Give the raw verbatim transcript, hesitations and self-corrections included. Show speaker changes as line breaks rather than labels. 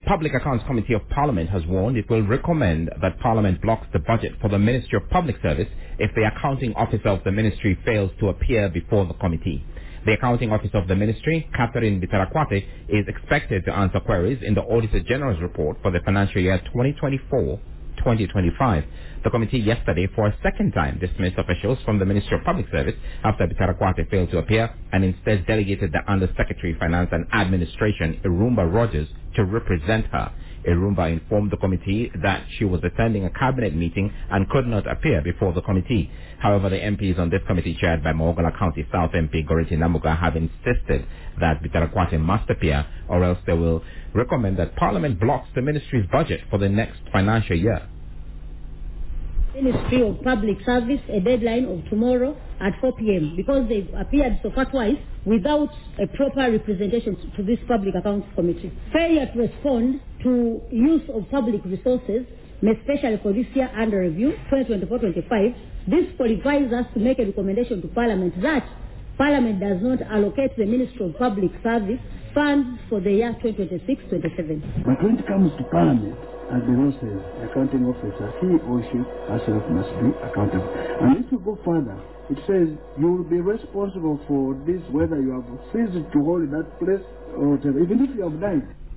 Public Accounts Committee of Parliament has warned it will recommend that Parliament blocks the budget for the Ministry of Public Service if the accounting officer of the ministry fails to appear before the committee. The accounting officer of the ministry, Catherine Bitarakwate, is expected to answer queries in the Auditor General's report for the financial year twenty twenty-four twenty twenty-five. The committee yesterday for a second time dismissed officials from the Ministry of Public Service after Bitarakwate failed to appear and instead delegated the Under-Secretary Finance and Administration, Irumba Rogers, to represent her. Irumba informed the committee that she was attending a cabinet meeting and could not appear before the committee. However, the M Ps on this committee, chaired by Mogala County South M P Goriti Namuga, have insisted that Bitarakwate must appear, or else they will recommend that Parliament blocks the ministry's budget for the next financial year.
Ministry of Public Service a deadline of tomorrow at four p m because they've appeared so far twice without a proper representation to, to this Public Accounts Committee. Failure to respond to use of public resources, especially for this year under review, twenty twenty-four twenty-five, this qualifies us to make a recommendation to Parliament that Parliament does not allocate the Ministry of Public Service funds for the year twenty twenty-six twenty-seven.
But when it comes to Parliament, as the law says, the accounting officer, he or she herself must be accountable. And if you go further, it says you will be responsible for this, whether you have ceased to hold that place or whatever, even if you have died.